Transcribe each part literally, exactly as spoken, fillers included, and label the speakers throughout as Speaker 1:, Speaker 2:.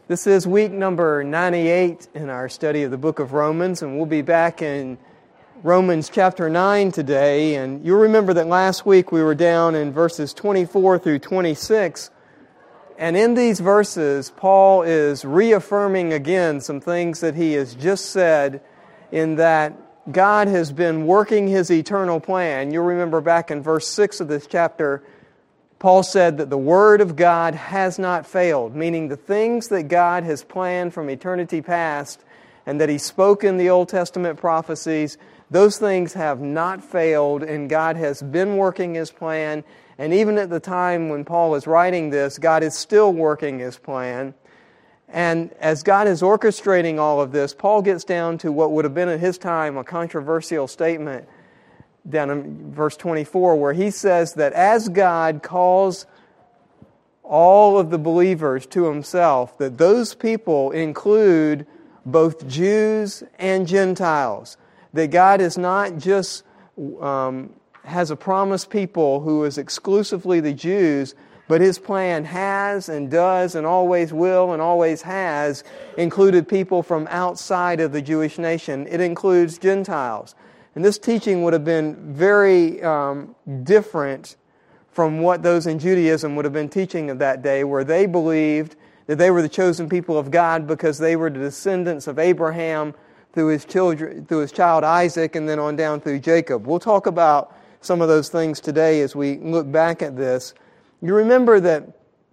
Speaker 1: This is week number ninety-eight in our study of the book of Romans, and we'll be back in Romans chapter nine today. And you'll remember that last week we were down in verses twenty-four through twenty-six. And in these verses, Paul is reaffirming again some things that he has just said, in that God has been working His eternal plan. You'll remember back in verse six of this chapter, Paul said that the Word of God has not failed, meaning the things that God has planned from eternity past and that He spoke in the Old Testament prophecies, those things have not failed, and God has been working His plan. And even at the time when Paul is writing this, God is still working His plan. And as God is orchestrating all of this, Paul gets down to what would have been at his time a controversial statement down in verse twenty-four, where he says that as God calls all of the believers to Himself, that those people include both Jews and Gentiles. That God is not just um, has a promised people who is exclusively the Jews, but His plan has and does and always will and always has included people from outside of the Jewish nation. It includes Gentiles. And this teaching would have been very um, different from what those in Judaism would have been teaching of that day, where they believed that they were the chosen people of God because they were the descendants of Abraham through his children, through his child Isaac, and then on down through Jacob. We'll talk about some of those things today as we look back at this. You remember that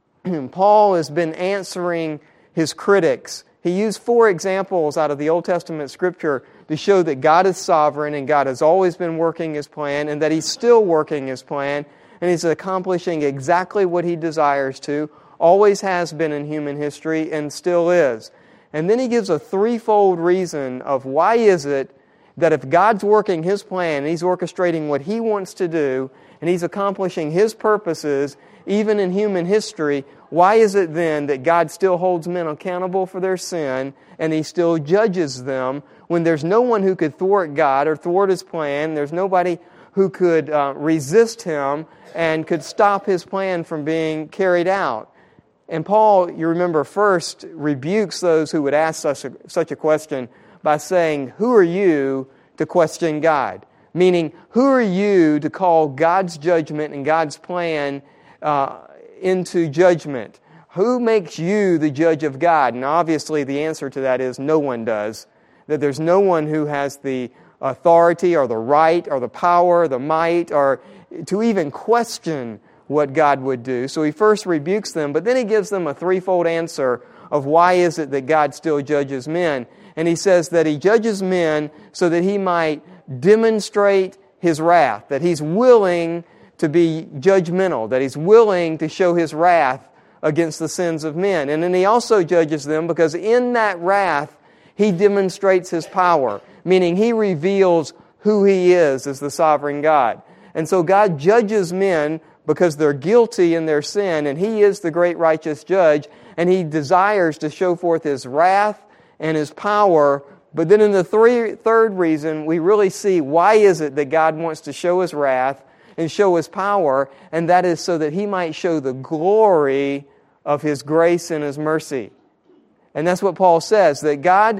Speaker 1: Paul has been answering his critics. He used four examples out of the Old Testament Scripture to show that God is sovereign and God has always been working His plan and that He's still working His plan and He's accomplishing exactly what He desires to, always has been in human history and still is. And then he gives a threefold reason of why is it that if God's working His plan and He's orchestrating what He wants to do and He's accomplishing His purposes even in human history, why is it then that God still holds men accountable for their sin and He still judges them when there's no one who could thwart God or thwart His plan? There's nobody who could uh, resist Him and could stop His plan from being carried out. And Paul, you remember, first rebukes those who would ask such a, such a question by saying, who are you to question God? Meaning, who are you to call God's judgment and God's plan uh, into judgment? Who makes you the judge of God? And obviously the answer to that is no one does. That there's no one who has the authority or the right or the power or the might or to even question what God would do. So he first rebukes them, but then he gives them a threefold answer of why is it that God still judges men. And he says that He judges men so that He might demonstrate His wrath, that He's willing to be judgmental, that He's willing to show His wrath against the sins of men. And then He also judges them because in that wrath, He demonstrates His power, meaning He reveals who He is as the sovereign God. And so God judges men because they're guilty in their sin, and He is the great righteous judge, and He desires to show forth His wrath and His power. But then in the three, third reason, we really see why is it that God wants to show His wrath and show His power, and that is so that He might show the glory of His grace and His mercy. And that's what Paul says, that God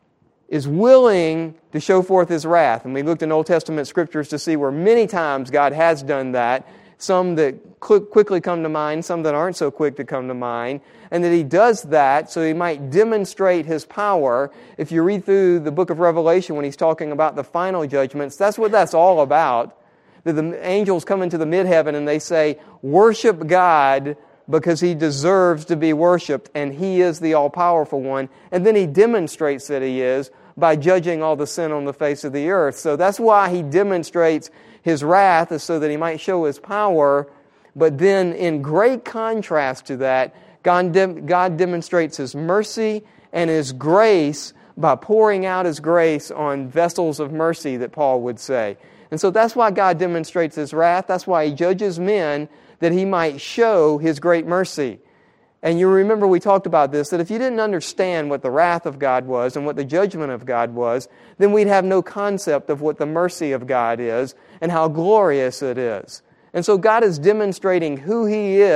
Speaker 1: is willing to show forth His wrath. And we looked in Old Testament Scriptures to see where many times God has done that, some that quickly come to mind, some that aren't so quick to come to mind, and that He does that so He might demonstrate His power. If you read through the book of Revelation when He's talking about the final judgments, that's what that's all about. That the angels come into the mid-heaven and they say, worship God because He deserves to be worshipped and He is the all-powerful one. And then He demonstrates that He is by judging all the sin on the face of the earth. So that's why He demonstrates His wrath, is so that He might show His power. But then in great contrast to that, God, de- God demonstrates His mercy and His grace by pouring out His grace on vessels of mercy, that Paul would say. And so that's why God demonstrates His wrath. That's why He judges men, that He might show His great mercy. And you remember we talked about this, that if you didn't understand what the wrath of God was and what the judgment of God was, then we'd have no concept of what the mercy of God is and how glorious it is. And so God is demonstrating who He is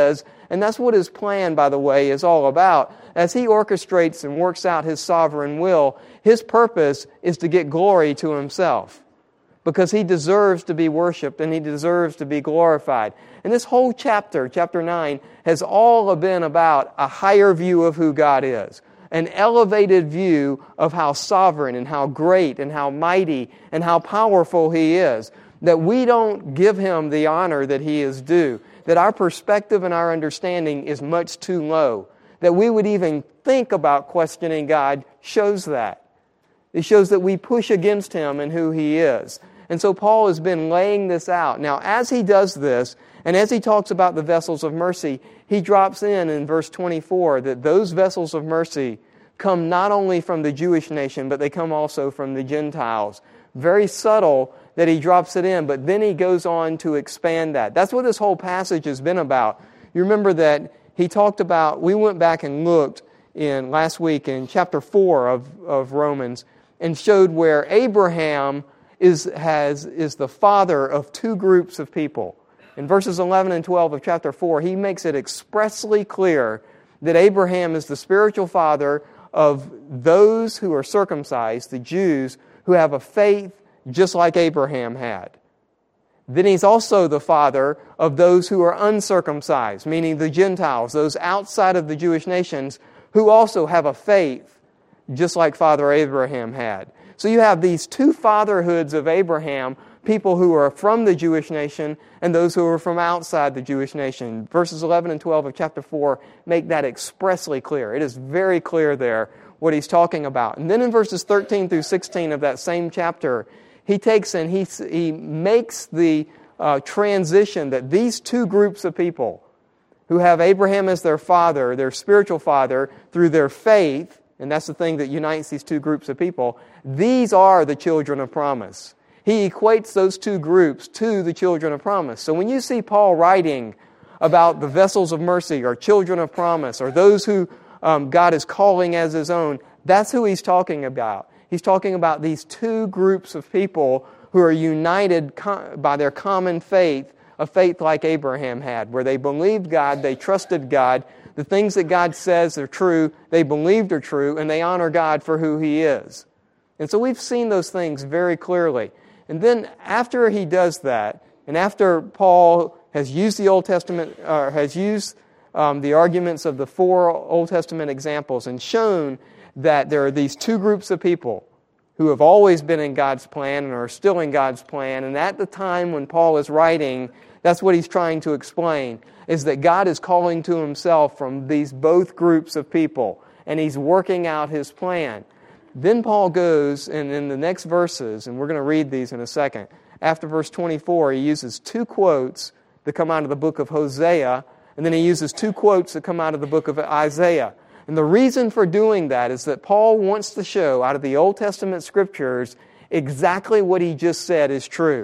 Speaker 1: And that's what His plan, by the way, is all about. As He orchestrates and works out His sovereign will, His purpose is to get glory to Himself, because He deserves to be worshiped and He deserves to be glorified. And this whole chapter, chapter nine, has all been about a higher view of who God is, an elevated view of how sovereign and how great and how mighty and how powerful He is, that we don't give Him the honor that He is due, that our perspective and our understanding is much too low, that we would even think about questioning God shows that. It shows that we push against Him and who He is. And so Paul has been laying this out. Now, as he does this, and as he talks about the vessels of mercy, he drops in in verse twenty-four that those vessels of mercy come not only from the Jewish nation, but they come also from the Gentiles. Very subtle that he drops it in, but then he goes on to expand that. That's what this whole passage has been about. You remember that he talked about, we went back and looked in last week in chapter four of, of Romans and showed where Abraham is has is the father of two groups of people. In verses eleven and twelve of chapter four, he makes it expressly clear that Abraham is the spiritual father of those who are circumcised, the Jews, who have a faith just like Abraham had. Then he's also the father of those who are uncircumcised, meaning the Gentiles, those outside of the Jewish nations, who also have a faith just like Father Abraham had. So you have these two fatherhoods of Abraham, people who are from the Jewish nation and those who are from outside the Jewish nation. Verses eleven and twelve of chapter four make that expressly clear. It is very clear there what he's talking about. And then in verses thirteen through sixteen of that same chapter, he takes and he, he makes the uh, transition that these two groups of people who have Abraham as their father, their spiritual father, through their faith, and that's the thing that unites these two groups of people, these are the children of promise. He equates those two groups to the children of promise. So when you see Paul writing about the vessels of mercy or children of promise or those who um, God is calling as His own, that's who he's talking about. He's talking about these two groups of people who are united by their common faith, a faith like Abraham had, where they believed God, they trusted God, the things that God says are true, they believed are true, and they honor God for who He is. And so we've seen those things very clearly. And then after he does that, and after Paul has used the Old Testament, or has used um, the arguments of the four Old Testament examples and shown that there are these two groups of people who have always been in God's plan and are still in God's plan, and at the time when Paul is writing, that's what he's trying to explain, is that God is calling to Himself from these both groups of people, and He's working out His plan. Then Paul goes, and in the next verses, and we're going to read these in a second, after verse twenty-four, he uses two quotes that come out of the book of Hosea, and then he uses two quotes that come out of the book of Isaiah. And the reason for doing that is that Paul wants to show out of the Old Testament Scriptures exactly what he just said is true.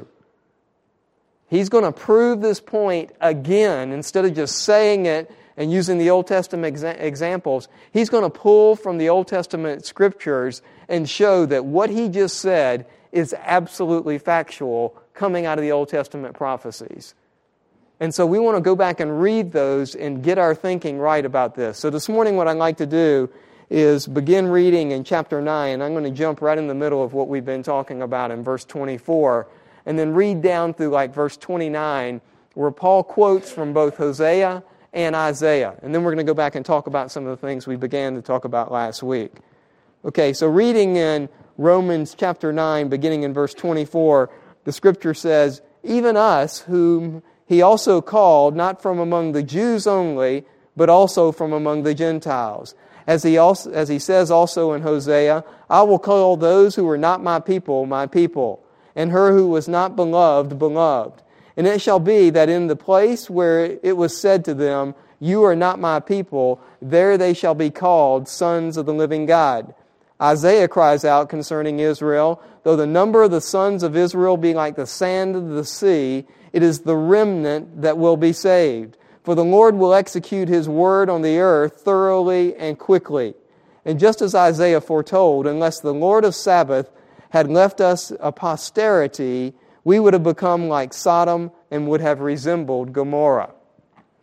Speaker 1: He's going to prove this point again, instead of just saying it and using the Old Testament exa- examples. He's going to pull from the Old Testament Scriptures and show that what he just said is absolutely factual coming out of the Old Testament prophecies. And so we want to go back and read those and get our thinking right about this. So this morning what I'd like to do is begin reading in chapter nine. I'm going to jump right in the middle of what we've been talking about in verse twenty-four, and then read down through like verse twenty-nine, where Paul quotes from both Hosea and Isaiah. And then we're going to go back and talk about some of the things we began to talk about last week. Okay, so reading in Romans chapter nine, beginning in verse twenty-four, the Scripture says, "Even us, whom He also called, not from among the Jews only, but also from among the Gentiles. As he also, as he says also in Hosea, I will call those who were not my people, my people, and her who was not beloved, beloved. And it shall be that in the place where it was said to them, you are not my people, there they shall be called sons of the living God. Isaiah cries out concerning Israel, though the number of the sons of Israel be like the sand of the sea, it is the remnant that will be saved. For the Lord will execute His word on the earth thoroughly and quickly. And just as Isaiah foretold, unless the Lord of Sabaoth had left us a posterity, we would have become like Sodom and would have resembled Gomorrah."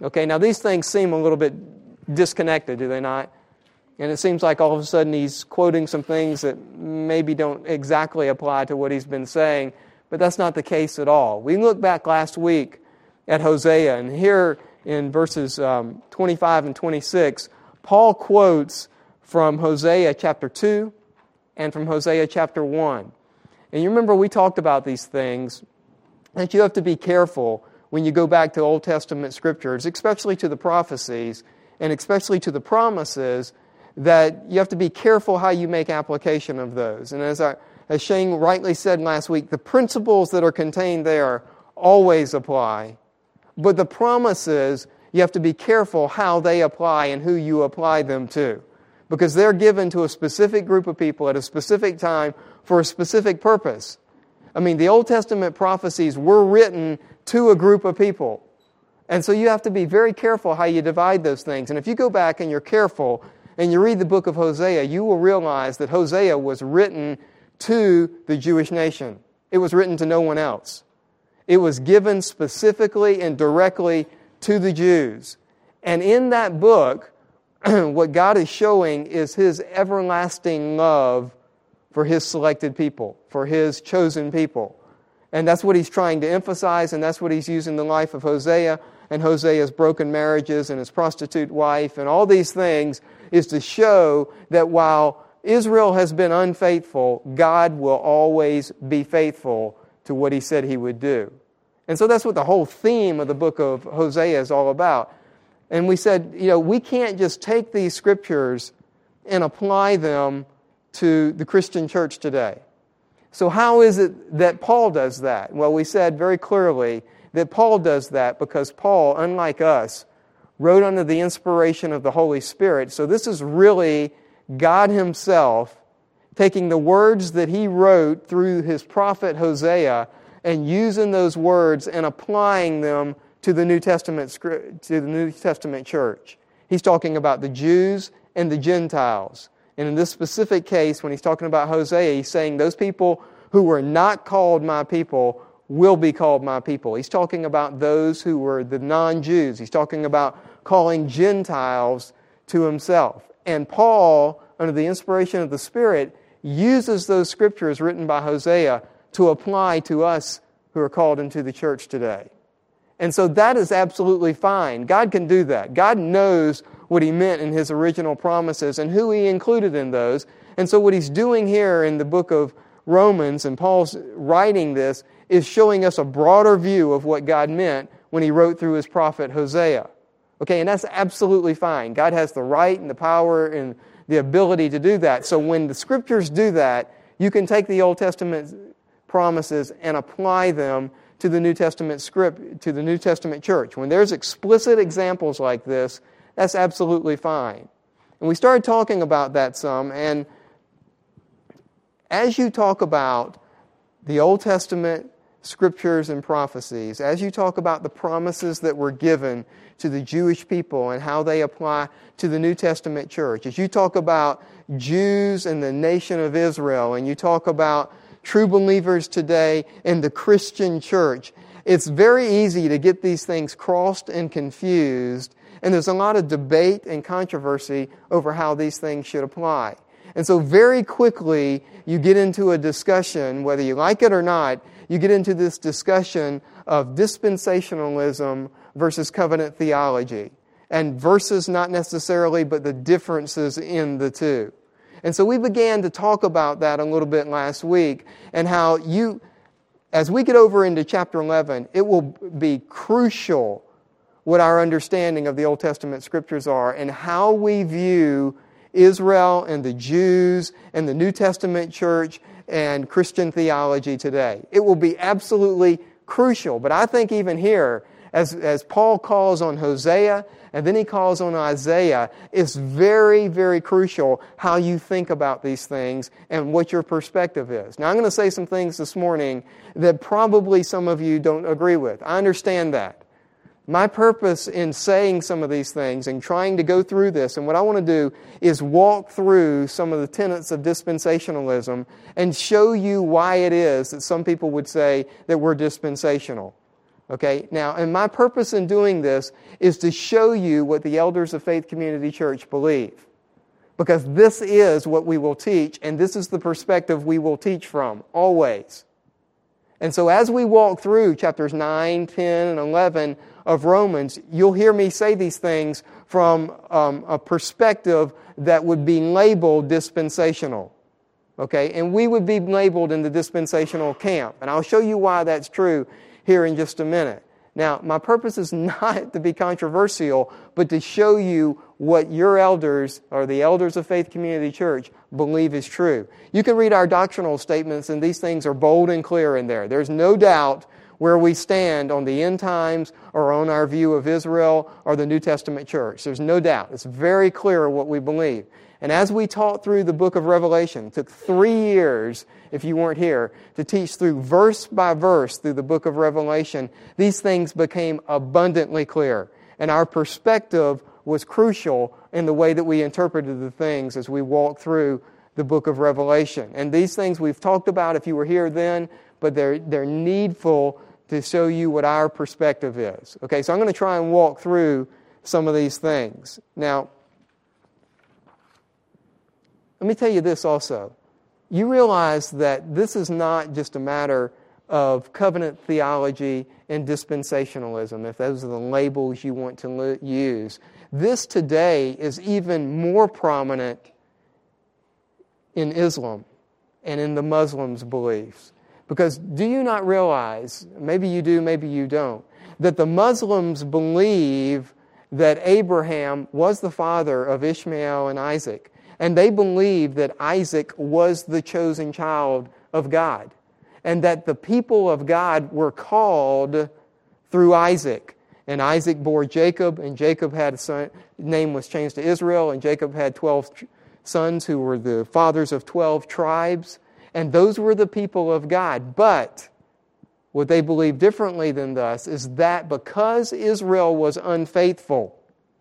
Speaker 1: Okay, now these things seem a little bit disconnected, do they not? And it seems like all of a sudden he's quoting some things that maybe don't exactly apply to what he's been saying, but that's not the case at all. We looked back last week at Hosea, and here in verses um, twenty-five and twenty-six, Paul quotes from Hosea chapter two and from Hosea chapter one. And you remember we talked about these things, that you have to be careful when you go back to Old Testament scriptures, especially to the prophecies and especially to the promises, that you have to be careful how you make application of those. And as, I, as Shane rightly said last week, the principles that are contained there always apply. But the promises, you have to be careful how they apply and who you apply them to. Because they're given to a specific group of people at a specific time for a specific purpose. I mean, the Old Testament prophecies were written to a group of people. And so you have to be very careful how you divide those things. And if you go back and you're careful and you read the book of Hosea, you will realize that Hosea was written to the Jewish nation. It was written to no one else. It was given specifically and directly to the Jews. And in that book, what God is showing is His everlasting love for His selected people, for His chosen people. And that's what He's trying to emphasize, and that's what He's using the life of Hosea and Hosea's broken marriages and his prostitute wife and all these things, is to show that while Israel has been unfaithful, God will always be faithful to what He said He would do. And so that's what the whole theme of the book of Hosea is all about. And we said, you know, we can't just take these scriptures and apply them to the Christian church today. So how is it that Paul does that? Well, we said very clearly that Paul does that because Paul, unlike us, wrote under the inspiration of the Holy Spirit. So this is really God Himself taking the words that He wrote through His prophet Hosea and using those words and applying them to the New Testament to the New Testament church. He's talking about the Jews and the Gentiles. And in this specific case, when he's talking about Hosea, he's saying those people who were not called my people will be called my people. He's talking about those who were the non-Jews. He's talking about calling Gentiles to himself. And Paul, under the inspiration of the Spirit, uses those scriptures written by Hosea to apply to us who are called into the church today. And so that is absolutely fine. God can do that. God knows what He meant in His original promises and who He included in those. And so what He's doing here in the book of Romans, and Paul's writing this, is showing us a broader view of what God meant when He wrote through His prophet Hosea. Okay, and that's absolutely fine. God has the right and the power and the ability to do that. So when the Scriptures do that, you can take the Old Testament promises and apply them to the New Testament script, to the New Testament church. When there's explicit examples like this, that's absolutely fine. And we started talking about that some, and as you talk about the Old Testament scriptures and prophecies, as you talk about the promises that were given to the Jewish people and how they apply to the New Testament church, as you talk about Jews and the nation of Israel, and you talk about true believers today in the Christian church, it's very easy to get these things crossed and confused, and there's a lot of debate and controversy over how these things should apply. And so very quickly, you get into a discussion, whether you like it or not, you get into this discussion of dispensationalism versus covenant theology, and verses not necessarily, but the differences in the two. And so we began to talk about that a little bit last week, and how you, as we get over into chapter eleven, it will be crucial what our understanding of the Old Testament scriptures are and how we view Israel and the Jews and the New Testament church and Christian theology today. It will be absolutely crucial. But I think even here, as, as Paul calls on Hosea and then he calls on Isaiah, it's very, very crucial how you think about these things and what your perspective is. Now, I'm going to say some things this morning that probably some of you don't agree with. I understand that. My purpose in saying some of these things and trying to go through this, and what I want to do is walk through some of the tenets of dispensationalism and show you why it is that some people would say that we're dispensational. Okay, now, and my purpose in doing this is to show you what the elders of Faith Community Church believe. Because this is what we will teach, and this is the perspective we will teach from, always. And so as we walk through chapters nine, ten, and eleven of Romans, you'll hear me say these things from um, a perspective that would be labeled dispensational. Okay, and we would be labeled in the dispensational camp. And I'll show you why that's true here in just a minute. Now, my purpose is not to be controversial, but to show you what your elders, or the elders of Faith Community Church, believe is true. You can read our doctrinal statements, and these things are bold and clear in there. There's no doubt where we stand on the end times or on our view of Israel or the New Testament church. There's no doubt. It's very clear what we believe. And as we taught through the book of Revelation, it took three years, if you weren't here, to teach through verse by verse through the book of Revelation, these things became abundantly clear. And our perspective was crucial in the way that we interpreted the things as we walked through the book of Revelation. And these things we've talked about if you were here then, but they're, they're needful to show you what our perspective is. Okay, so I'm going to try and walk through some of these things. Now, let me tell you this also. You realize that this is not just a matter of covenant theology and dispensationalism, if those are the labels you want to use. This today is even more prominent in Islam and in the Muslims' beliefs. Because do you not realize, maybe you do, maybe you don't, that the Muslims believe that Abraham was the father of Ishmael and Isaac. And they believe that Isaac was the chosen child of God. And that the people of God were called through Isaac. And Isaac bore Jacob, and Jacob had a son, name was changed to Israel, and Jacob had twelve sons who were the fathers of twelve tribes. And those were the people of God. But what they believe differently than us is that because Israel was unfaithful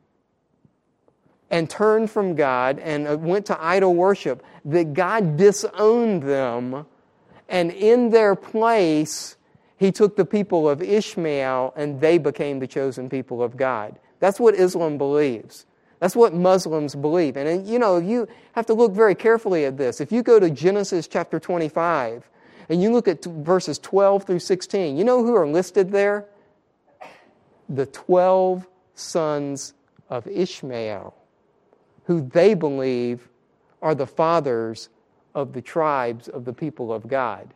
Speaker 1: and turned from God and went to idol worship, that God disowned them, and in their place, He took the people of Ishmael and they became the chosen people of God. That's what Islam believes. That's what Muslims believe. And, you know, you have to look very carefully at this. If you go to Genesis chapter twenty-five and you look at verses twelve through sixteen, you know who are listed there? The twelve sons of Ishmael, who they believe are the fathers of the tribes of the people of God.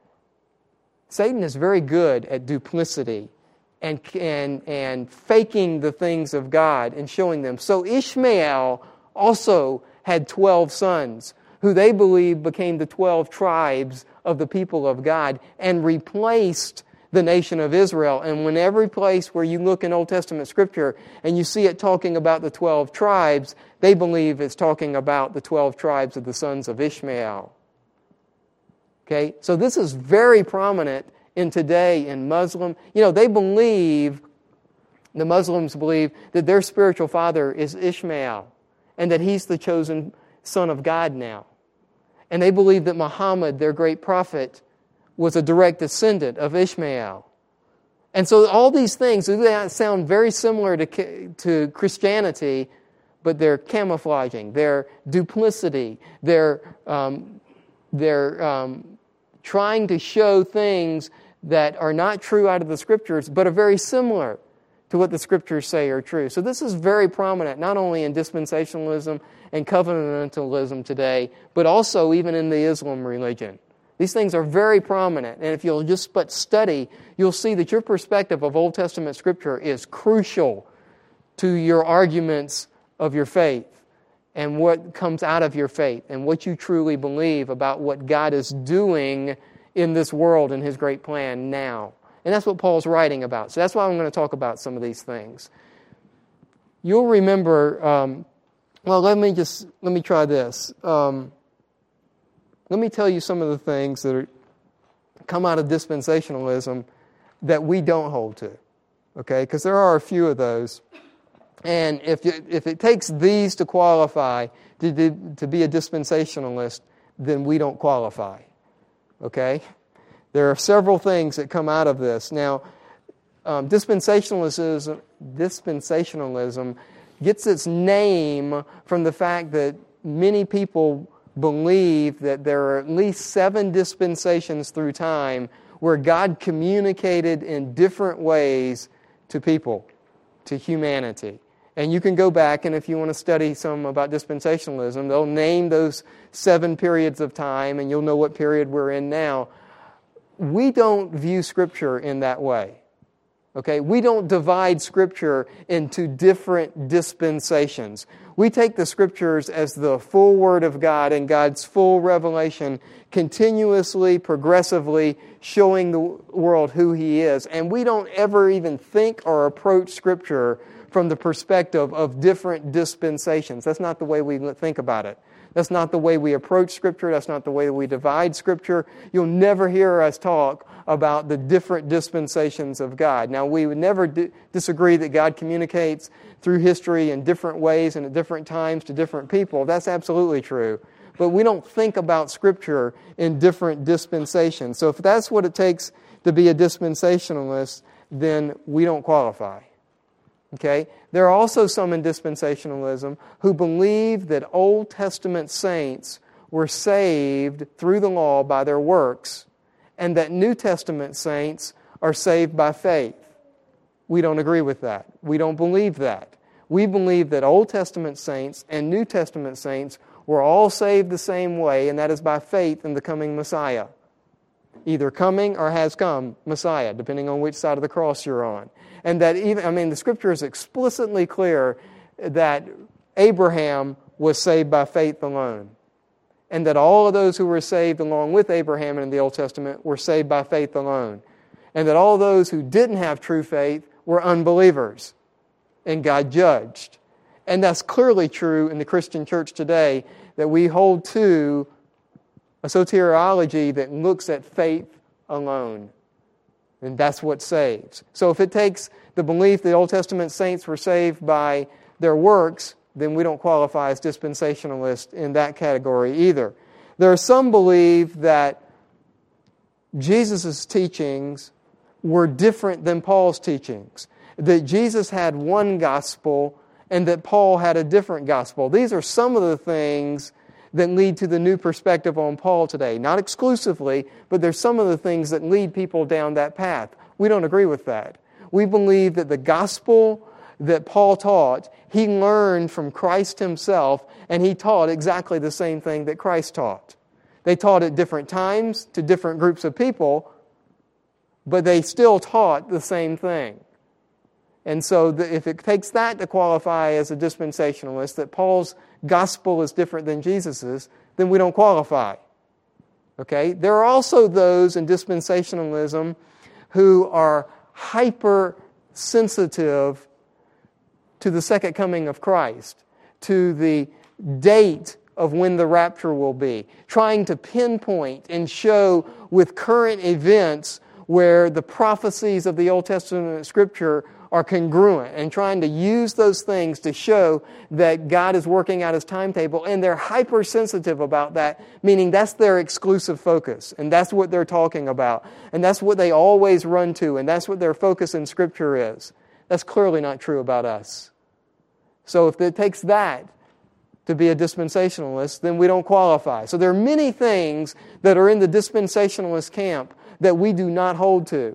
Speaker 1: Satan is very good at duplicity and, and, and faking the things of God and showing them. So Ishmael also had twelve sons, who they believe became the twelve tribes of the people of God and replaced the nation of Israel. And when every place where you look in Old Testament Scripture and you see it talking about the twelve tribes, they believe it's talking about the twelve tribes of the sons of Ishmael. Okay, so this is very prominent in today in Muslim. You know, they believe, the Muslims believe, that their spiritual father is Ishmael and that he's the chosen son of God now. And they believe that Muhammad, their great prophet, was a direct descendant of Ishmael. And so all these things, they sound very similar to, to Christianity, but they're camouflaging, they're duplicity, they're, um, they're um, trying to show things that are not true out of the Scriptures, but are very similar to what the Scriptures say are true. So this is very prominent, not only in dispensationalism and covenantalism today, but also even in the Islam religion. These things are very prominent, and if you'll just but study, you'll see that your perspective of Old Testament Scripture is crucial to your arguments of your faith and what comes out of your faith and what you truly believe about what God is doing in this world and His great plan now. And that's what Paul's writing about. So that's why I'm going to talk about some of these things. You'll remember, um, well, let me just, let me try this. Um, let me tell you some of the things that are, come out of dispensationalism that we don't hold to. Okay? Because there are a few of those. And if you, if it takes these to qualify to, to, to be a dispensationalist, then we don't qualify. Okay? There are several things that come out of this. Now, um, dispensationalism, dispensationalism gets its name from the fact that many people believe that there are at least seven dispensations through time where God communicated in different ways to people, to humanity. And you can go back, and if you want to study some about dispensationalism, they'll name those seven periods of time, and you'll know what period we're in now. We don't view Scripture in that way. Okay? We don't divide Scripture into different dispensations. We take the Scriptures as the full Word of God and God's full revelation, continuously, progressively showing the world who He is. And we don't ever even think or approach Scripture from the perspective of different dispensations. That's not the way we think about it. That's not the way we approach Scripture. That's not the way we divide Scripture. You'll never hear us talk about the different dispensations of God. Now, we would never di- disagree that God communicates through history in different ways and at different times to different people. That's absolutely true. But we don't think about Scripture in different dispensations. So if that's what it takes to be a dispensationalist, then we don't qualify. Okay? There are also some in dispensationalism who believe that Old Testament saints were saved through the law by their works, and that New Testament saints are saved by faith. We don't agree with that. We don't believe that. We believe that Old Testament saints and New Testament saints were all saved the same way, and that is by faith in the coming Messiah. Either coming or has come Messiah, depending on which side of the cross you're on. And that even, I mean, the Scripture is explicitly clear that Abraham was saved by faith alone. And that all of those who were saved along with Abraham in the Old Testament were saved by faith alone. And that all those who didn't have true faith were unbelievers. And God judged. And that's clearly true in the Christian church today, that we hold to a soteriology that looks at faith alone. And that's what saves. So if it takes the belief the Old Testament saints were saved by their works, then we don't qualify as dispensationalists in that category either. There are some believe that Jesus' teachings were different than Paul's teachings. That Jesus had one gospel and that Paul had a different gospel. These are some of the things that lead to the new perspective on Paul today. Not exclusively, but there's some of the things that lead people down that path. We don't agree with that. We believe that the gospel that Paul taught, he learned from Christ himself, and he taught exactly the same thing that Christ taught. They taught at different times to different groups of people, but they still taught the same thing. And so the, if it takes that to qualify as a dispensationalist, that Paul's gospel is different than Jesus's, then we don't qualify. Okay? There are also those in dispensationalism who are hypersensitive to the second coming of Christ, to the date of when the rapture will be, trying to pinpoint and show with current events where the prophecies of the Old Testament Scripture are congruent, and trying to use those things to show that God is working out His timetable, and they're hypersensitive about that, meaning that's their exclusive focus, and that's what they're talking about, and that's what they always run to, and that's what their focus in Scripture is. That's clearly not true about us. So if it takes that to be a dispensationalist, then we don't qualify. So there are many things that are in the dispensationalist camp that we do not hold to.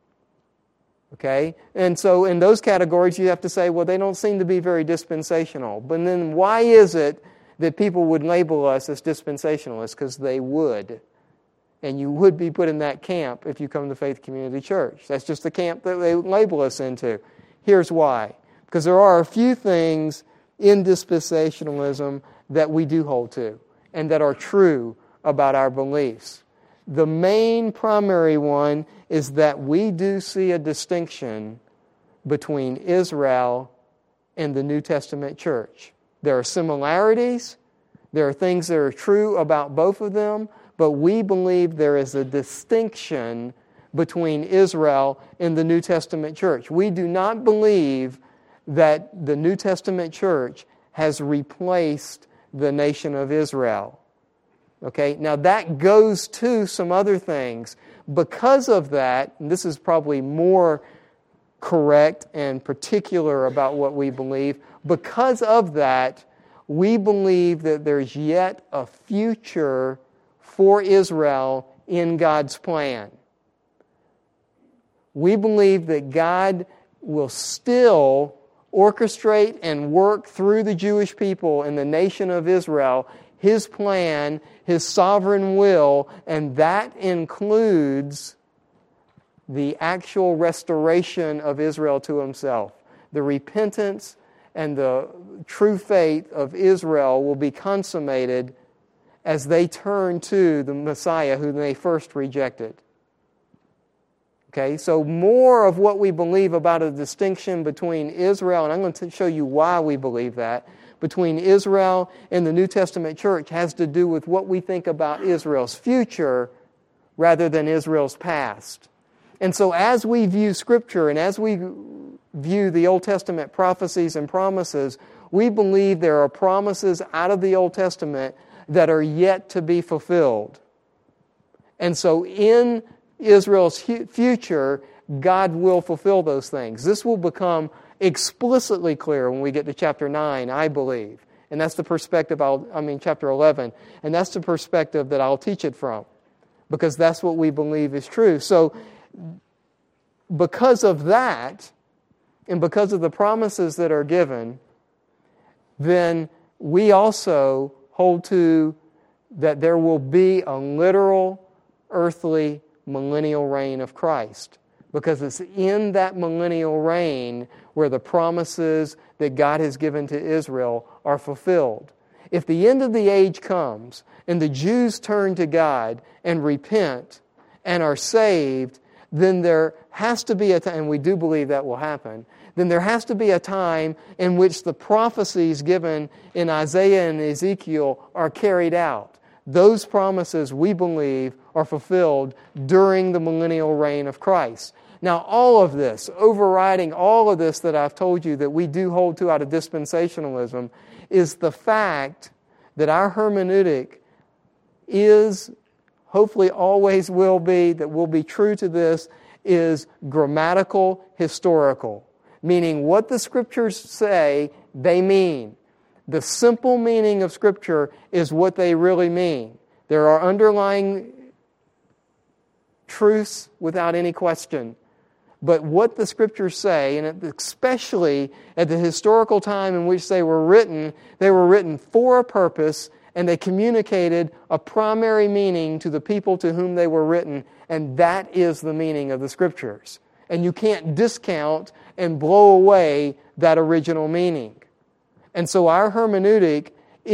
Speaker 1: Okay? And so in those categories, you have to say, well, they don't seem to be very dispensational. But then why is it that people would label us as dispensationalists? Because they would. And you would be put in that camp if you come to Faith Community Church. That's just the camp that they label us into. Here's why. Because there are a few things in dispensationalism that we do hold to and that are true about our beliefs. The main primary one is that we do see a distinction between Israel and the New Testament church. There are similarities, there are things that are true about both of them, but we believe there is a distinction between Israel and the New Testament church. We do not believe that the New Testament church has replaced the nation of Israel. Okay, now that goes to some other things. Because of that, and this is probably more correct and particular about what we believe. Because of that, we believe that there's yet a future for Israel in God's plan. We believe that God will still orchestrate and work through the Jewish people and the nation of Israel His plan, His sovereign will, and that includes the actual restoration of Israel to Himself. The repentance and the true faith of Israel will be consummated as they turn to the Messiah whom they first rejected. Okay, so more of what we believe about a distinction between Israel, and I'm going to show you why we believe that, between Israel and the New Testament church has to do with what we think about Israel's future rather than Israel's past. And so as we view Scripture and as we view the Old Testament prophecies and promises, we believe there are promises out of the Old Testament that are yet to be fulfilled. And so in Israel's future, God will fulfill those things. This will become explicitly clear when we get to chapter nine, I believe. And that's the perspective, I'll, I mean chapter eleven, and that's the perspective that I'll teach it from, because that's what we believe is true. So because of that, and because of the promises that are given, then we also hold to that there will be a literal earthly millennial reign of Christ, because it's in that millennial reign where the promises that God has given to Israel are fulfilled. If the end of the age comes and the Jews turn to God and repent and are saved, then there has to be a time, and we do believe that will happen, then there has to be a time in which the prophecies given in Isaiah and Ezekiel are carried out. Those promises, we believe, are fulfilled during the millennial reign of Christ. Now, all of this, overriding all of this that I've told you that we do hold to out of dispensationalism, is the fact that our hermeneutic is, hopefully always will be, that will be true to this, is grammatical historical. Meaning what the Scriptures say, they mean. The simple meaning of Scripture is what they really mean. There are underlying truths without any question. But what the Scriptures say, and especially at the historical time in which they were written, they were written for a purpose, and they communicated a primary meaning to the people to whom they were written, and that is the meaning of the Scriptures. And you can't discount and blow away that original meaning. And so our hermeneutic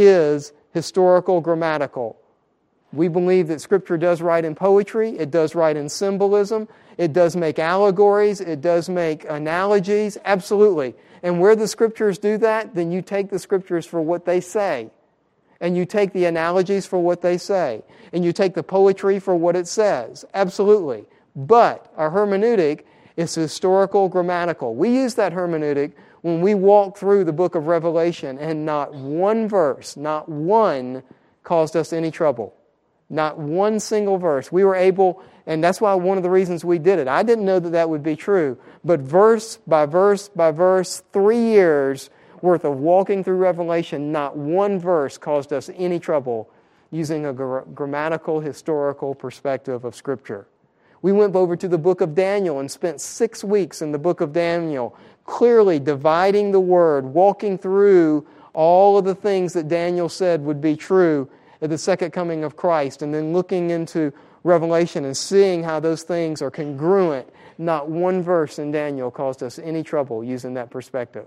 Speaker 1: is historical grammatical. We believe that Scripture does write in poetry, it does write in symbolism, it does make allegories, it does make analogies, absolutely. And where the Scriptures do that, then you take the Scriptures for what they say. And you take the analogies for what they say. And you take the poetry for what it says, absolutely. But our hermeneutic is historical grammatical. We use that hermeneutic when we walk through the book of Revelation, and not one verse, not one caused us any trouble. Not one single verse. We were able, and that's why one of the reasons we did it. I didn't know that that would be true, but verse by verse by verse, three years worth of walking through Revelation, not one verse caused us any trouble using a gra- grammatical, historical perspective of Scripture. We went over to the book of Daniel and spent six weeks in the book of Daniel, clearly dividing the Word, walking through all of the things that Daniel said would be true at the second coming of Christ, and then looking into Revelation and seeing how those things are congruent. Not one verse in Daniel caused us any trouble using that perspective.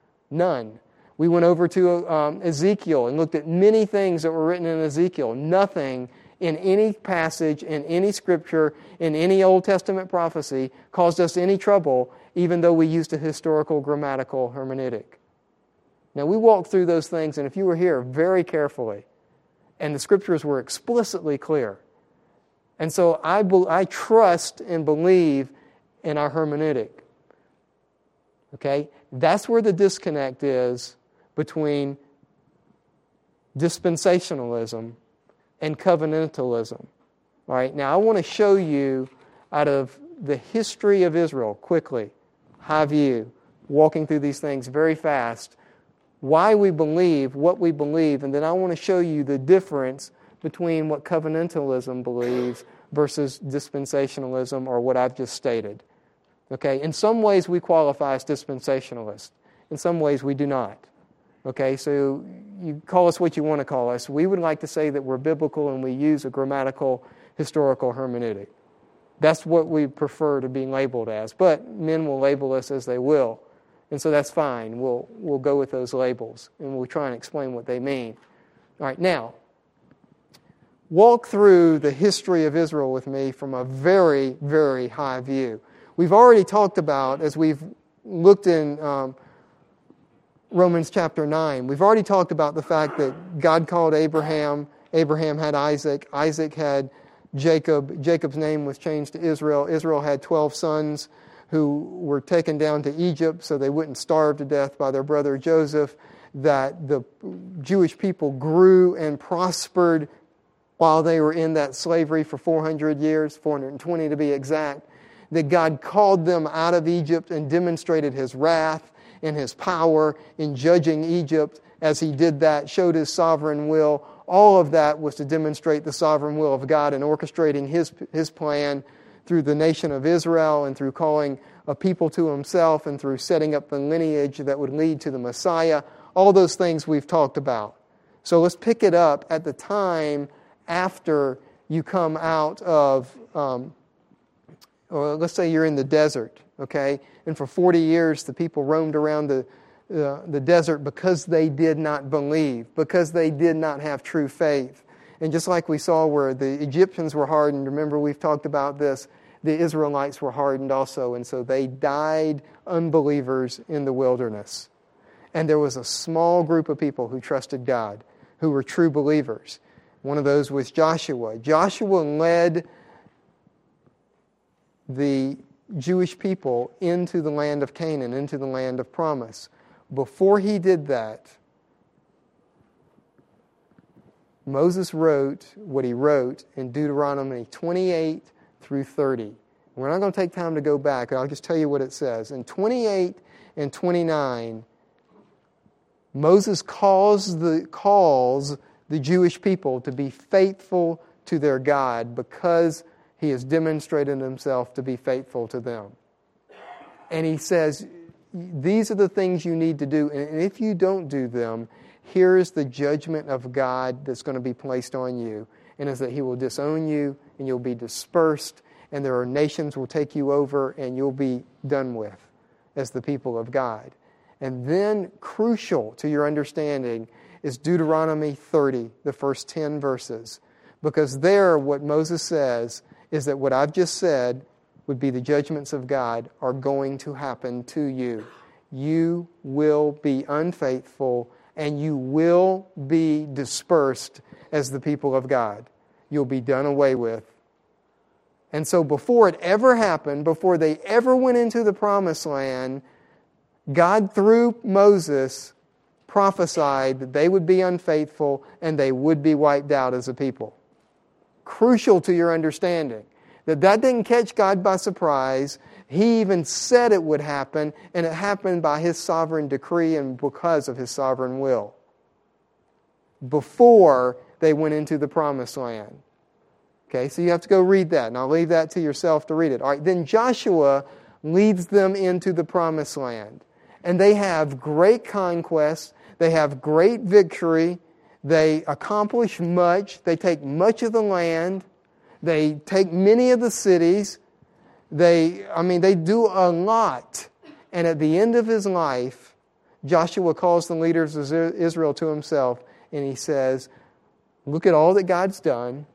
Speaker 1: None. We went over to um, Ezekiel and looked at many things that were written in Ezekiel. Nothing in any passage, in any Scripture, in any Old Testament prophecy caused us any trouble, even though we used a historical grammatical hermeneutic. Now, we walked through those things, and if you were here, very carefully. And the Scriptures were explicitly clear. And so I, be, I trust and believe in our hermeneutic. Okay? That's where the disconnect is between dispensationalism and covenantalism. All right? Now I want to show you out of the history of Israel, quickly, high view, walking through these things very fast, why we believe what we believe, and then I want to show you the difference between what covenantalism believes versus dispensationalism or what I've just stated. Okay, in some ways we qualify as dispensationalists. In some ways we do not. Okay, so you call us what you want to call us. We would like to say that we're biblical and we use a grammatical, historical hermeneutic. That's what we prefer to be labeled as. But men will label us as they will. And so that's fine. We'll, we'll go with those labels and we'll try and explain what they mean. All right, now, walk through the history of Israel with me from a very, very high view. We've already talked about, as we've looked in um, Romans chapter nine, we've already talked about the fact that God called Abraham, Abraham had Isaac, Isaac had Jacob, Jacob's name was changed to Israel, Israel had twelve sons who were taken down to Egypt so they wouldn't starve to death by their brother Joseph, that the Jewish people grew and prospered while they were in that slavery for four hundred years, four hundred twenty to be exact, that God called them out of Egypt and demonstrated His wrath and His power in judging Egypt as He did that, showed His sovereign will. All of that was to demonstrate the sovereign will of God and orchestrating His, His plan through the nation of Israel and through calling a people to Himself and through setting up the lineage that would lead to the Messiah. All those things we've talked about. So let's pick it up at the time after you come out of, um, or let's say you're in the desert, okay? And for forty years the people roamed around the, uh, the desert because they did not believe, because they did not have true faith. And just like we saw where the Egyptians were hardened, remember we've talked about this, the Israelites were hardened also, and so they died unbelievers in the wilderness. And there was a small group of people who trusted God, who were true believers. One of those was Joshua. Joshua led the Jewish people into the land of Canaan, into the land of promise. Before he did that, Moses wrote what he wrote in Deuteronomy twenty-eight through thirty. We're not going to take time to go back. I'll just tell you what it says. In twenty-eight and twenty-nine, Moses calls the, calls the Jewish people to be faithful to their God because He has demonstrated Himself to be faithful to them. And he says, these are the things you need to do, and if you don't do them, here is the judgment of God that's going to be placed on you, and is that He will disown you, and you'll be dispersed, and there are nations will take you over, and you'll be done with as the people of God. And then, crucial to your understanding, is Deuteronomy thirty, the first ten verses. Because there, what Moses says is that what I've just said would be the judgments of God are going to happen to you. You will be unfaithful, and you will be dispersed as the people of God. You'll be done away with. And so before it ever happened, before they ever went into the promised land, God, through Moses, prophesied that they would be unfaithful and they would be wiped out as a people. Crucial to your understanding. That that didn't catch God by surprise. He even said it would happen, and it happened by His sovereign decree and because of His sovereign will. Before they went into the promised land. Okay, so you have to go read that, and I'll leave that to yourself to read it. All right, then Joshua leads them into the promised land. And they have great conquest. They have great victory. They accomplish much. They take much of the land. They take many of the cities. They, I mean, they do a lot. And at the end of his life, Joshua calls the leaders of Israel to himself, and he says, look at all that God's done.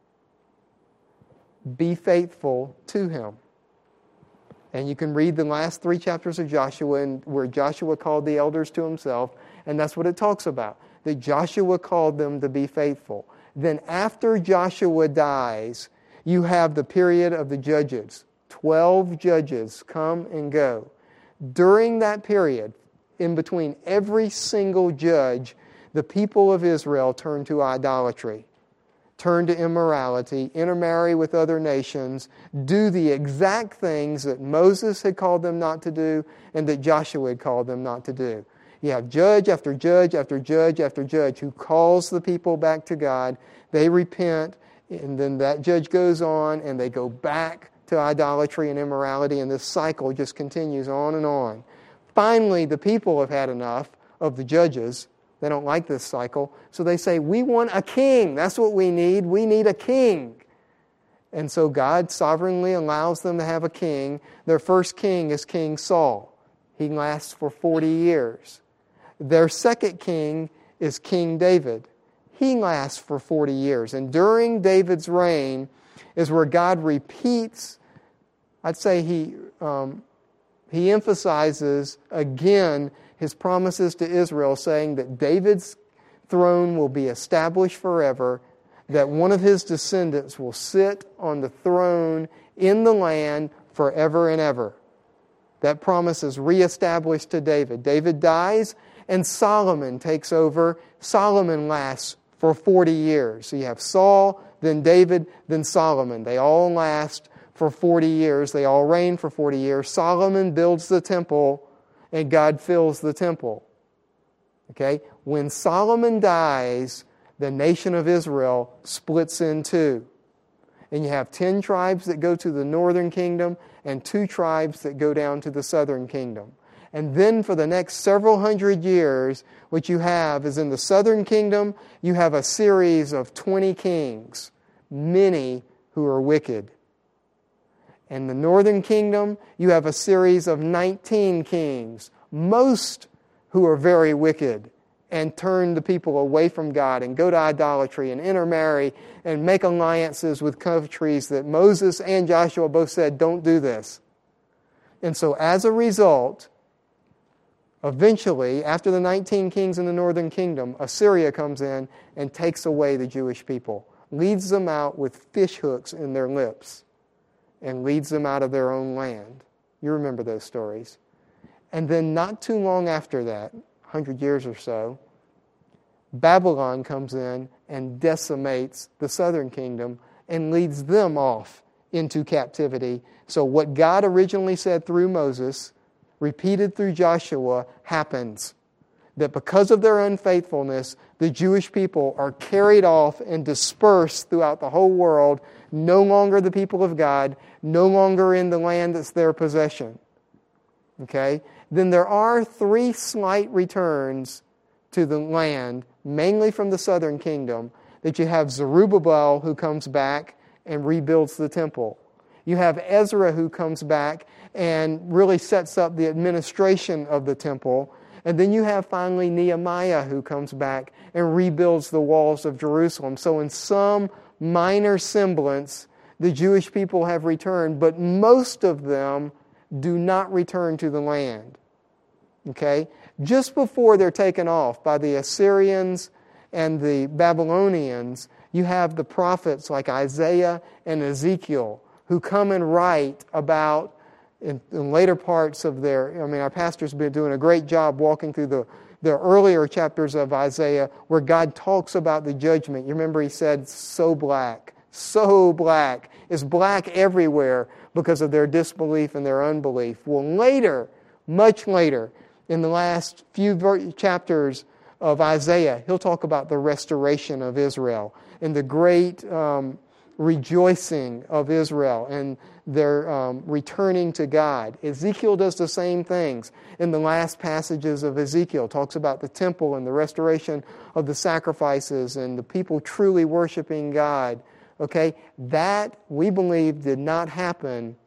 Speaker 1: Be faithful to Him. And you can read the last three chapters of Joshua and where Joshua called the elders to himself, and that's what it talks about, that Joshua called them to be faithful. Then after Joshua dies, you have the period of the judges. Twelve judges come and go. During that period, in between every single judge, the people of Israel turn to idolatry. turn to immorality, intermarry with other nations, do the exact things that Moses had called them not to do and that Joshua had called them not to do. You have judge after judge after judge after judge who calls the people back to God. They repent, and then that judge goes on, and they go back to idolatry and immorality, and this cycle just continues on and on. Finally, the people have had enough of the judges. They don't like this cycle, so they say, we want a king. That's what we need. We need a king. And so God sovereignly allows them to have a king. Their first king is King Saul. He lasts for forty years. Their second king is King David. He lasts for forty years. And during David's reign is where God repeats, I'd say he, um, he emphasizes again his promises to Israel, saying that David's throne will be established forever, that one of his descendants will sit on the throne in the land forever and ever. That promise is reestablished to David. David dies, and Solomon takes over. Solomon lasts for forty years. So you have Saul, then David, then Solomon. They all last for forty years. They all reign for forty years. Solomon builds the temple, and God fills the temple. Okay? When Solomon dies, the nation of Israel splits in two. And you have ten tribes that go to the northern kingdom and two tribes that go down to the southern kingdom. And then for the next several hundred years, what you have is in the southern kingdom, you have a series of twenty kings, many who are wicked. In the northern kingdom, you have a series of nineteen kings, most who are very wicked and turn the people away from God and go to idolatry and intermarry and make alliances with countries that Moses and Joshua both said, don't do this. And so as a result, eventually, after the nineteen kings in the northern kingdom, Assyria comes in and takes away the Jewish people, leads them out with fish hooks in their lips, and leads them out of their own land. You remember those stories. And then not too long after that, one hundred years or so, Babylon comes in and decimates the southern kingdom and leads them off into captivity. So what God originally said through Moses, repeated through Joshua, happens. That because of their unfaithfulness, the Jewish people are carried off and dispersed throughout the whole world, no longer the people of God, no longer in the land that's their possession. Okay? Then there are three slight returns to the land, mainly from the southern kingdom, that you have Zerubbabel who comes back and rebuilds the temple. You have Ezra who comes back and really sets up the administration of the temple. And then you have finally Nehemiah who comes back and rebuilds the walls of Jerusalem. So in some minor semblance, the Jewish people have returned, but most of them do not return to the land. Okay? Just before they're taken off by the Assyrians and the Babylonians, you have the prophets like Isaiah and Ezekiel who come and write about, in, in later parts of their, I mean, our pastor's been doing a great job walking through the, the earlier chapters of Isaiah where God talks about the judgment. You remember he said, so black, so black. It's black everywhere because of their disbelief and their unbelief. Well, later, much later, in the last few ver- chapters of Isaiah, he'll talk about the restoration of Israel and the great um, rejoicing of Israel and their um, returning to God. Ezekiel does the same things. In the last passages of Ezekiel, talks about the temple and the restoration of the sacrifices and the people truly worshiping God. Okay, that, we believe, did not happen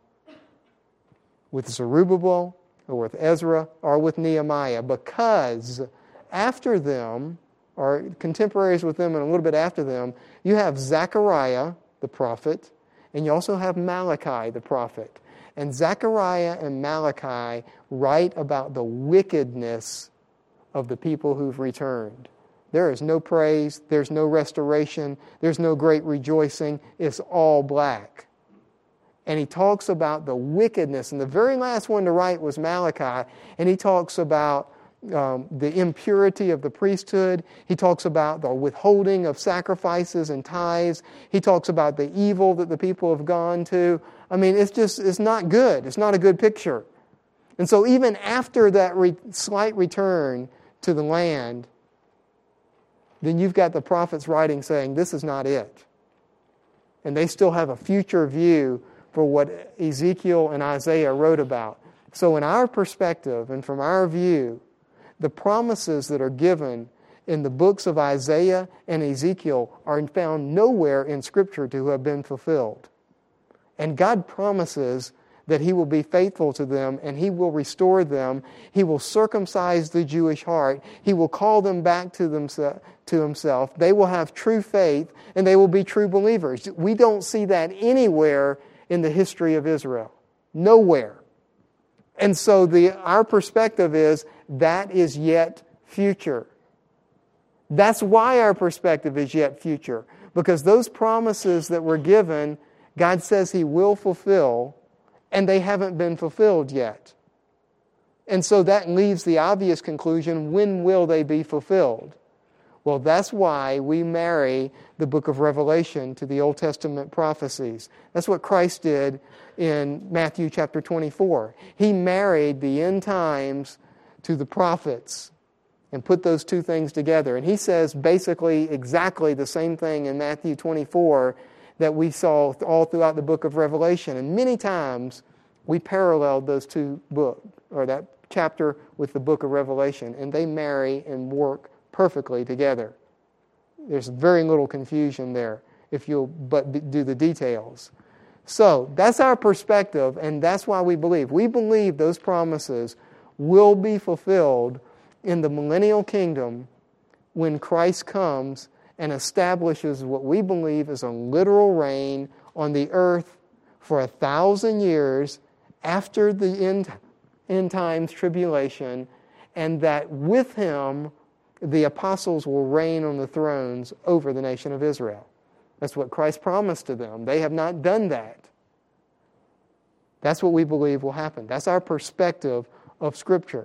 Speaker 1: with Zerubbabel or with Ezra or with Nehemiah, because after them, or contemporaries with them and a little bit after them, you have Zechariah, the prophet, and you also have Malachi, the prophet. And Zechariah and Malachi write about the wickedness of the people who've returned. There is no praise, there's no restoration, there's no great rejoicing, it's all black. And he talks about the wickedness, and the very last one to write was Malachi, and he talks about um, the impurity of the priesthood. He talks about the withholding of sacrifices and tithes. He talks about the evil that the people have gone to. I mean, it's just, it's not good. It's not a good picture. And so even after that re- slight return to the land, then you've got the prophets writing saying, this is not it. And they still have a future view for what Ezekiel and Isaiah wrote about. So in our perspective and from our view, the promises that are given in the books of Isaiah and Ezekiel are found nowhere in Scripture to have been fulfilled. And God promises that He will be faithful to them and He will restore them. He will circumcise the Jewish heart. He will call them back to, themse- to Himself. They will have true faith and they will be true believers. We don't see that anywhere in the history of Israel. Nowhere. And so the our perspective is that is yet future. That's why our perspective is yet future. Because those promises that were given, God says He will fulfill, and they haven't been fulfilled yet. And so that leaves the obvious conclusion, when will they be fulfilled? Well, that's why we marry the book of Revelation to the Old Testament prophecies. That's what Christ did in Matthew chapter twenty-four. He married the end times to the prophets and put those two things together. And He says basically exactly the same thing in Matthew twenty-four that we saw all throughout the book of Revelation. And many times we paralleled those two books, or that chapter with the book of Revelation, and they marry and work perfectly together. There's very little confusion there if you'll but do the details. So that's our perspective, and that's why we believe. We believe those promises will be fulfilled in the millennial kingdom when Christ comes and establishes what we believe is a literal reign on the earth for a thousand years after the end, end times tribulation, and that with Him the apostles will reign on the thrones over the nation of Israel. That's what Christ promised to them. They have not done that. That's what we believe will happen. That's our perspective of Scripture.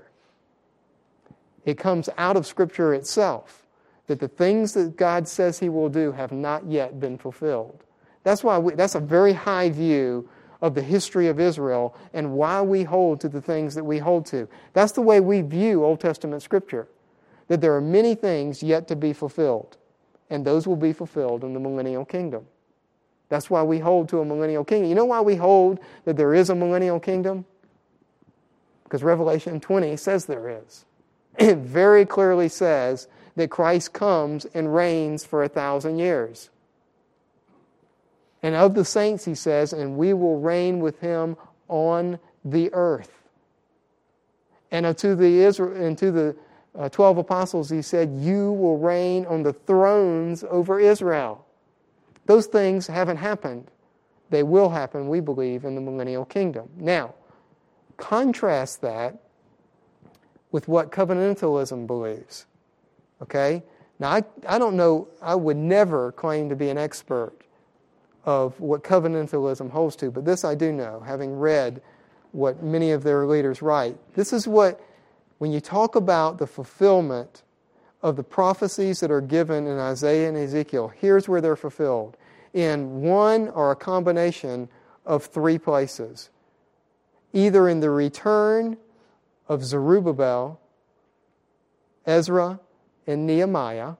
Speaker 1: It comes out of Scripture itself, that the things that God says He will do have not yet been fulfilled. That's why we, that's a very high view of the history of Israel and why we hold to the things that we hold to. That's the way we view Old Testament Scripture, that there are many things yet to be fulfilled, and those will be fulfilled in the millennial kingdom. That's why we hold to a millennial kingdom. You know why we hold that there is a millennial kingdom? Because Revelation twenty says there is. It very clearly says that Christ comes and reigns for a thousand years. And of the saints, He says, and we will reign with Him on the earth. And to the Israel, and to the uh, twelve apostles, He said, you will reign on the thrones over Israel. Those things haven't happened. They will happen, we believe, in the millennial kingdom. Now, contrast that with what covenantalism believes. Okay? Now, I, I don't know, I would never claim to be an expert of what covenantalism holds to, but this I do know, having read what many of their leaders write. This is what, when you talk about the fulfillment of the prophecies that are given in Isaiah and Ezekiel, here's where they're fulfilled. In one or a combination of three places. Either in the return of Zerubbabel, Ezra, and Nehemiah,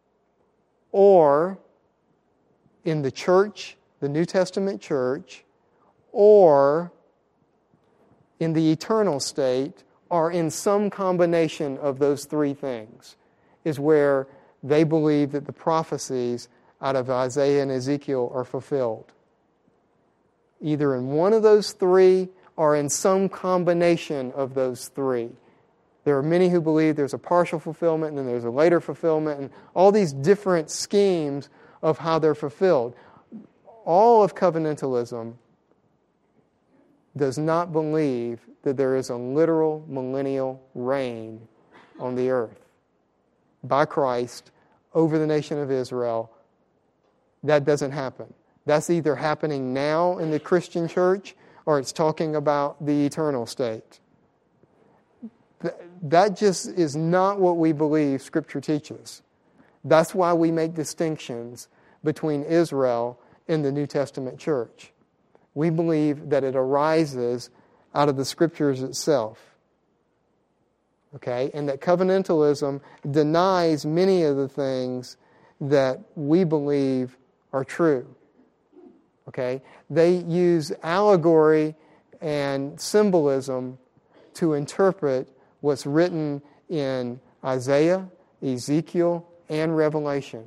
Speaker 1: or in the church, the New Testament church, or in the eternal state, or in some combination of those three things, is where they believe that the prophecies out of Isaiah and Ezekiel are fulfilled. Either in one of those three or in some combination of those three. There are many who believe there's a partial fulfillment and then there's a later fulfillment and all these different schemes of how they're fulfilled. All of covenantalism does not believe that there is a literal millennial reign on the earth by Christ over the nation of Israel. That doesn't happen. That's either happening now in the Christian church or it's talking about the eternal state. Th- that just is not what we believe Scripture teaches. That's why we make distinctions between Israel and the New Testament church. We believe that it arises out of the Scriptures itself. Okay? And that covenantalism denies many of the things that we believe are true. Okay? They use allegory and symbolism to interpret what's written in Isaiah, Ezekiel, and Revelation.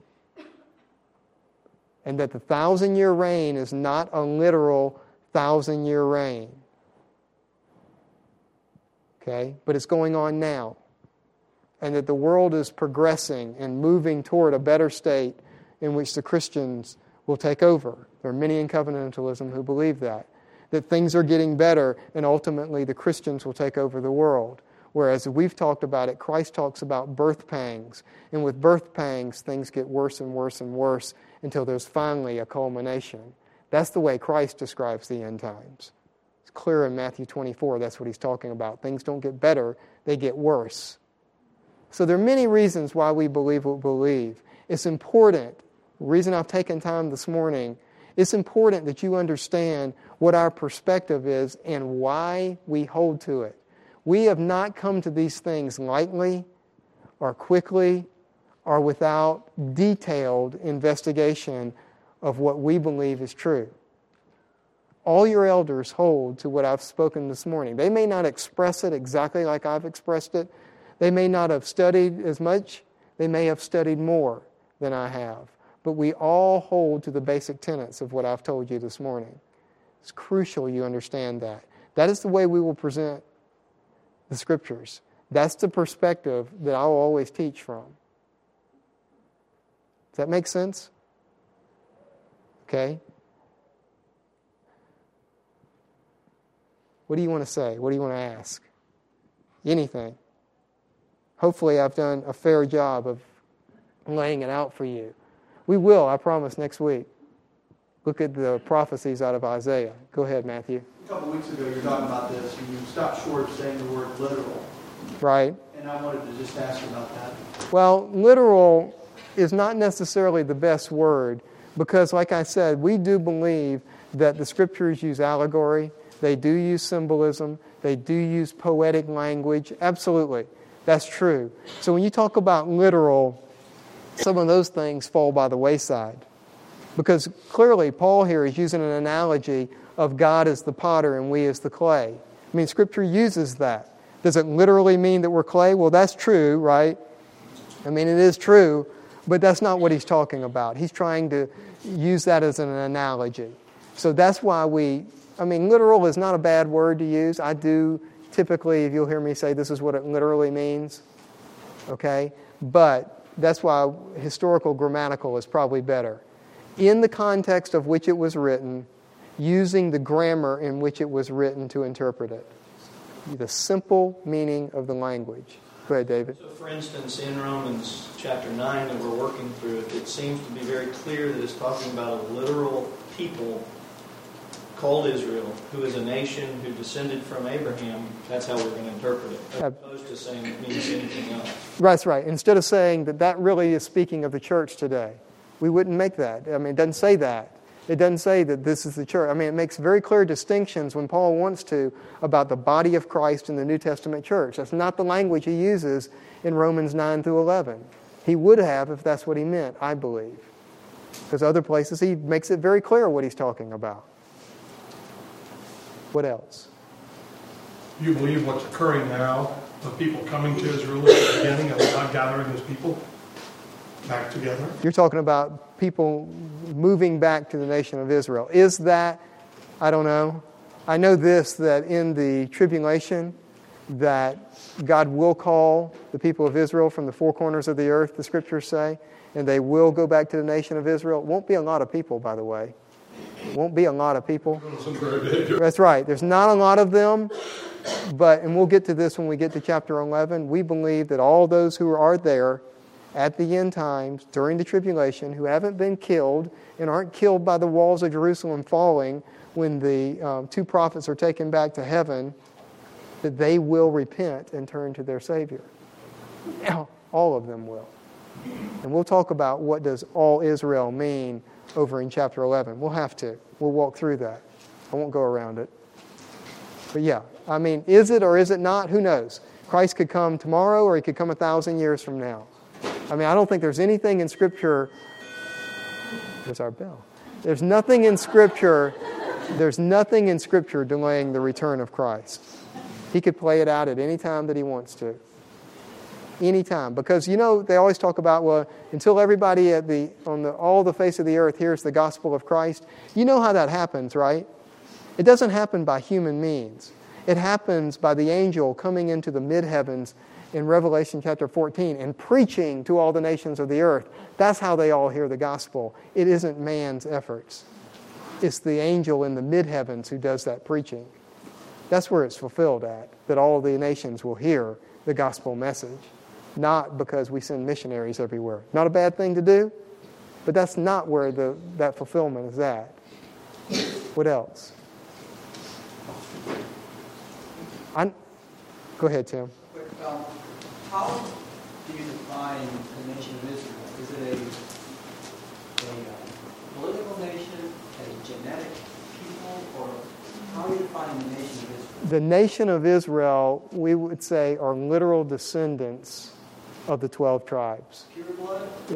Speaker 1: And that the thousand-year reign is not a literal thousand-year reign. Okay? But it's going on now. And that the world is progressing and moving toward a better state in which the Christians will take over. There are many in covenantalism who believe that. That things are getting better and ultimately the Christians will take over the world. Whereas we've talked about it, Christ talks about birth pangs. And with birth pangs, things get worse and worse and worse until there's finally a culmination. That's the way Christ describes the end times. It's clear in Matthew twenty-four, that's what he's talking about. Things don't get better, they get worse. So there are many reasons why we believe what we believe. It's important, the reason I've taken time this morning, it's important that you understand what our perspective is and why we hold to it. We have not come to these things lightly or quickly or without detailed investigation of what we believe is true. All your elders hold to what I've spoken this morning. They may not express it exactly like I've expressed it. They may not have studied as much. They may have studied more than I have. But we all hold to the basic tenets of what I've told you this morning. It's crucial you understand that. That is the way we will present the Scriptures. That's the perspective that I'll always teach from. Does that make sense? Okay. What do you want to say? What do you want to ask? Anything. Hopefully I've done a fair job of laying it out for you. We will, I promise, next week. Look at the prophecies out of Isaiah. Go ahead, Matthew.
Speaker 2: A couple weeks ago, you were talking about this, and you stopped short of saying the word literal.
Speaker 1: Right.
Speaker 2: And I wanted to just ask you about that.
Speaker 1: Well, literal is not necessarily the best word because, like I said, we do believe that the Scriptures use allegory. They do use symbolism. They do use poetic language. Absolutely. That's true. So when you talk about literal, some of those things fall by the wayside. Because clearly Paul here is using an analogy of God as the potter and we as the clay. I mean, Scripture uses that. Does it literally mean that we're clay? Well, that's true, right? I mean, it is true, but that's not what he's talking about. He's trying to use that as an analogy. So that's why we, I mean, literal is not a bad word to use. I do typically, if you'll hear me say this is what it literally means, okay? But that's why historical grammatical is probably better. In the context of which it was written, using the grammar in which it was written to interpret it. The simple meaning of the language. Go ahead, David.
Speaker 3: So, for instance, in Romans chapter nine that we're working through, it seems to be very clear that it's talking about a literal people called Israel, who is a nation who descended from Abraham. That's how we're going to interpret it, as opposed to saying it means anything else.
Speaker 1: That's right. Instead of saying that that really is speaking of the church today, we wouldn't make that. I mean, it doesn't say that. It doesn't say that this is the church. I mean, it makes very clear distinctions when Paul wants to about the body of Christ in the New Testament church. That's not the language he uses in Romans nine through eleven. He would have if that's what he meant, I believe. Because other places he makes it very clear what he's talking about. What else?
Speaker 4: You believe what's occurring now, of people coming to Israel at the beginning and God gathering his people back together?
Speaker 1: You're talking about people moving back to the nation of Israel. Is that, I don't know. I know this, that in the tribulation, that God will call the people of Israel from the four corners of the earth, the Scriptures say, and they will go back to the nation of Israel. It won't be a lot of people, by the way. It won't be a lot of people. That's right. There's not a lot of them, but, and we'll get to this when we get to chapter eleven, we believe that all those who are there at the end times, during the tribulation, who haven't been killed and aren't killed by the walls of Jerusalem falling when the um, two prophets are taken back to heaven, that they will repent and turn to their Savior. All of them will. And we'll talk about what does all Israel mean over in chapter eleven. We'll have to. We'll walk through that. I won't go around it. But yeah, I mean, is it or is it not? Who knows? Christ could come tomorrow or he could come a thousand years from now. I mean, I don't think there's anything in Scripture. There's our bell. There's nothing in Scripture. There's nothing in Scripture delaying the return of Christ. He could play it out at any time that he wants to. Any time. Because, you know, they always talk about, well, until everybody at the on the all the face of the earth hears the gospel of Christ. You know how that happens, right? It doesn't happen by human means. It happens by the angel coming into the mid-heavens in Revelation chapter fourteen and preaching to all the nations of the earth. That's how they all hear the gospel. It isn't man's efforts. It's the angel in the mid-heavens who does that preaching. That's where it's fulfilled at, that all the nations will hear the gospel message. Not because we send missionaries everywhere. Not a bad thing to do, but that's not where the that fulfillment is at. What else? I, go ahead, Tim.
Speaker 2: Quick, um, how do you define the nation of Israel? Is it a, a uh, political nation, a genetic people, or how are you defining the nation of Israel?
Speaker 1: The nation of Israel, we would say, are literal descendants of the twelve tribes.
Speaker 2: Pure blood?
Speaker 1: Yeah.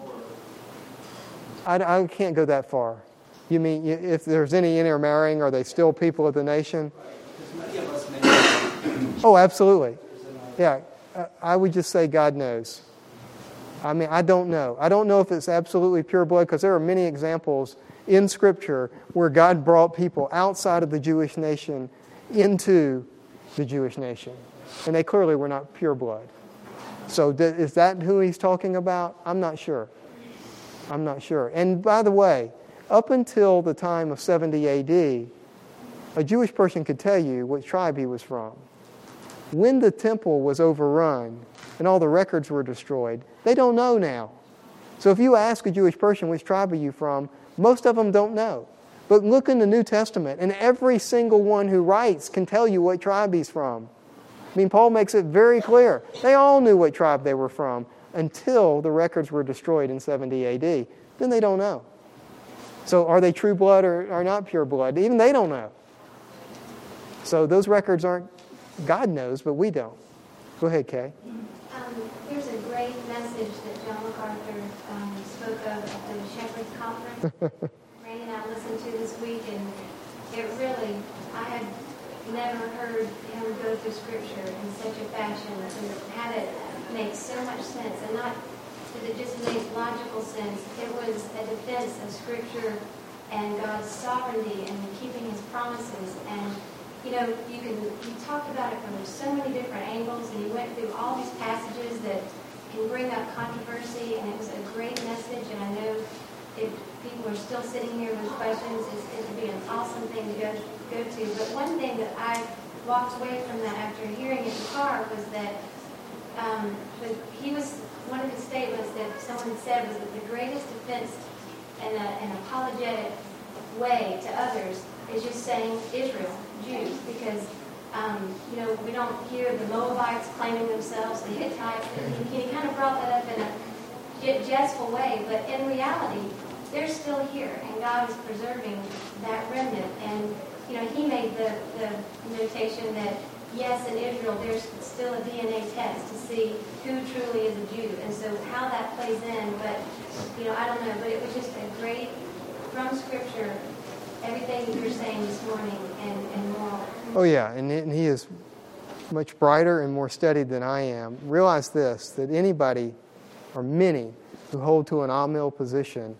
Speaker 1: I, I can't go that far. You mean if there's any intermarrying, are they still people of the nation?
Speaker 2: Because many of us may.
Speaker 1: Oh, absolutely. Yeah, I would just say God knows. I mean, I don't know. I don't know if it's absolutely pure blood, because there are many examples in Scripture where God brought people outside of the Jewish nation into the Jewish nation. And they clearly were not pure blood. So th- is that who he's talking about? I'm not sure. I'm not sure. And by the way, up until the time of seventy A D, a Jewish person could tell you which tribe he was from. When the temple was overrun and all the records were destroyed, they don't know now. So if you ask a Jewish person, which tribe are you from, most of them don't know. But look in the New Testament, and every single one who writes can tell you what tribe he's from. I mean, Paul makes it very clear. They all knew what tribe they were from until the records were destroyed in seventy A D. Then they don't know. So are they true blood or, or not pure blood? Even they don't know. So those records aren't, God knows, but we don't. Go ahead, Kay.
Speaker 5: Um, there's a great message that John MacArthur um, spoke of at the Shepherd's Conference. Randy and I listened to this week, and it really, I had never heard him go through Scripture in such a fashion and had it make so much sense, and not that it just made logical sense. It was a defense of Scripture and God's sovereignty and keeping His promises. And you know, you can you talked about it from so many different angles, and you went through all these passages that can bring up controversy, and it was a great message. And I know if people are still sitting here with questions, it's, it would be an awesome thing to go go to. But one thing that I walked away from that after hearing it in the car was that um, with, he was one of his statements that someone said was that the greatest defense and an apologetic way to others is just saying Israel, Jews, because um, you know we don't hear the Moabites claiming themselves, the Hittites. And he, he kind of brought that up in a jestful way, but in reality, they're still here, and God is preserving that remnant. And you know, he made the, the notation that yes, in Israel, there's still a D N A test to see who truly is a Jew, and so how that plays in. But you know, I don't know, but it was just a great from Scripture. Everything that you're saying this morning and, and more.
Speaker 1: Oh, yeah, and, and he is much brighter and more studied than I am. Realize this, that anybody or many who hold to an Amil position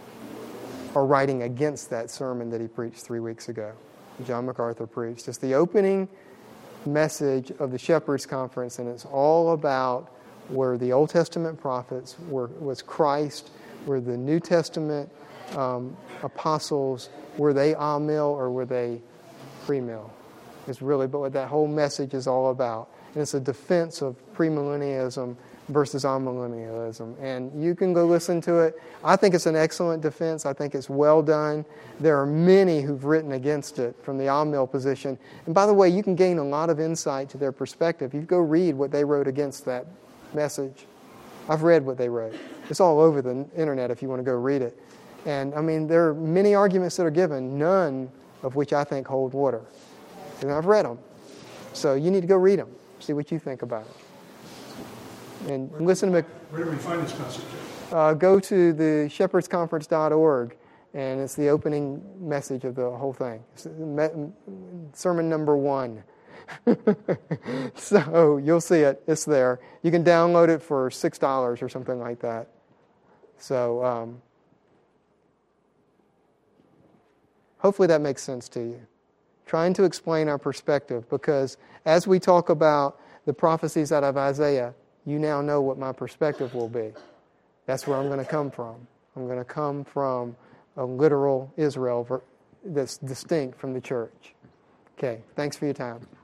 Speaker 1: are writing against that sermon that he preached three weeks ago. John MacArthur preached. It's the opening message of the Shepherd's Conference, and it's all about where the Old Testament prophets were, was Christ, where the New Testament um, apostles, were they Amil or were they premill? It's really but what that whole message is all about. And it's a defense of premillennialism versus amillennialism. And you can go listen to it. I think it's an excellent defense. I think it's well done. There are many who've written against it from the amill position. And by the way, you can gain a lot of insight to their perspective. You go read what they wrote against that message. I've read what they wrote. It's all over the internet if you want to go read it. And I mean, there are many arguments that are given, none of which I think hold water. And I've read them. So you need to go read them, see what you think about it. And
Speaker 4: Where,
Speaker 1: listen to
Speaker 4: where do we find this message?
Speaker 1: uh, go to the shepherds conference dot org, and it's the opening message of the whole thing. It's me- sermon number one. So you'll see it. It's there. You can download it for six dollars or something like that. So um, hopefully that makes sense to you. Trying to explain our perspective, because as we talk about the prophecies out of Isaiah, you now know what my perspective will be. That's where I'm going to come from. I'm going to come from a literal Israel that's distinct from the church. Okay, thanks for your time.